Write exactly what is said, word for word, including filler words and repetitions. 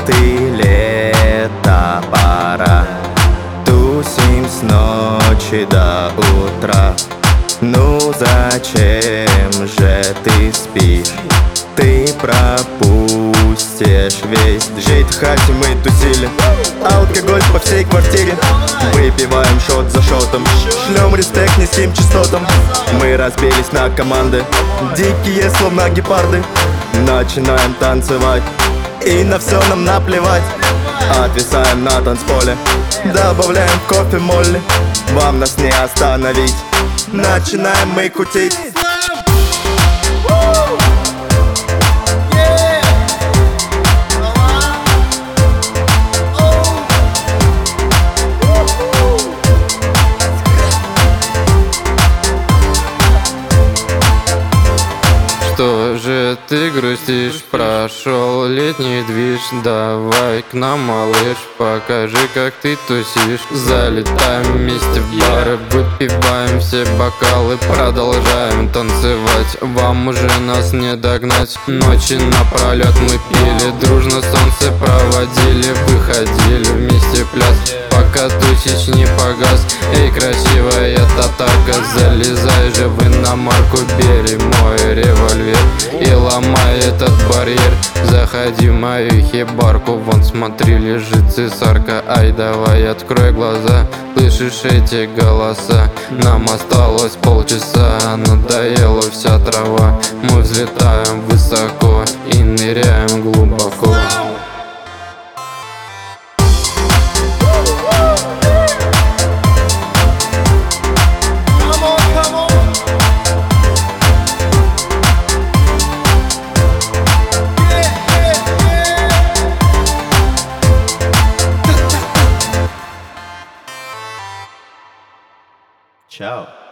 ты лето, пора. Тусим с ночи до утра. Ну зачем же ты спишь? Ты пропустишь весь. Жить в хате мы тусили, алкоголь по всей квартире. Выпиваем шот за шотом, шлем респект низким частотам. Мы разбились на команды, дикие словно гепарды. Начинаем танцевать, и на все нам наплевать. Отвисаем на танцполе, добавляем кофе молли. Вам нас не остановить, начинаем мы кутить. Что же ты грустишь? Прошел летний движ. Давай к нам, малыш, покажи, как ты тусишь. Залетаем вместе в бары, выпиваем все бокалы, продолжаем танцевать. Вам уже нас не догнать. Ночи напролет мы пили, дружно солнце проводили, выходили вместе пляс, пока тусич не погас. Эй, красивая татарка, залезай же в иномарку, бери мой револьвер и ломай этот барьер. Заходи в мою хибарку, вон смотри, лежит цесарка. Ай, давай открой глаза, слышишь эти голоса? Нам осталось полчаса, надоела вся трава. Мы взлетаем высоко и ныряем глубоко. Ciao.